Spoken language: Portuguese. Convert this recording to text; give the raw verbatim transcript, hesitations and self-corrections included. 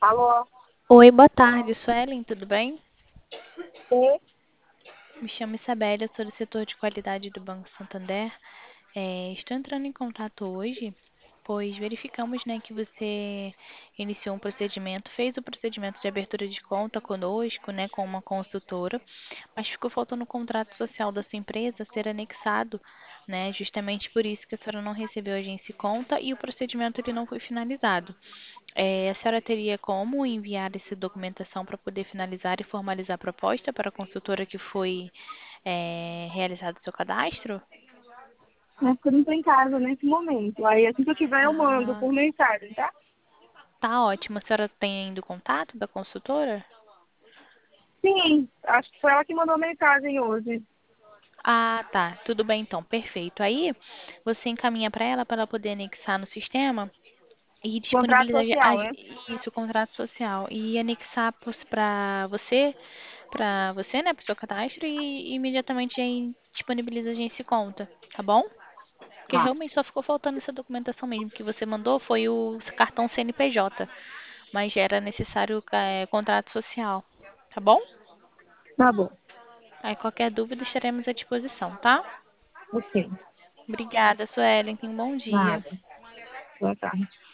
Alô? Oi, boa tarde, Suelen, tudo bem? Sim. Me chamo Isabelle, eu sou do setor de qualidade do Banco Santander. É, estou entrando em contato hoje, pois verificamos, né, que você iniciou um procedimento, fez o procedimento de abertura de conta conosco, né, com uma consultora, mas ficou faltando o contrato social da sua empresa ser anexado, né, justamente por isso que a senhora não recebeu a agência e conta e o procedimento ele não foi finalizado. É, a senhora teria como enviar essa documentação para poder finalizar e formalizar a proposta para a consultora que foi é, realizado o seu cadastro? Mas que eu não tô em casa nesse momento. Aí assim que eu tiver eu mando Ah, por mensagem, tá? tá ótimo. A senhora tem ainda o contato da consultora? Sim, acho que foi ela que mandou mensagem hoje. Ah, tá. Tudo bem então, perfeito. Aí você encaminha para ela para ela poder anexar no sistema e Contrato disponibilizar social, a- né? isso, o contrato social, e anexar para você, para você, né, para o seu cadastro e imediatamente aí disponibiliza a agência e conta, tá bom? Porque Tá, realmente só ficou faltando essa documentação mesmo que você mandou, foi o cartão C N P J, mas era necessário é, contrato social, tá bom? tá bom. Aí qualquer dúvida estaremos à disposição, tá? Ok. Obrigada, Suelen. Tenha um bom dia. Nada. Boa tarde.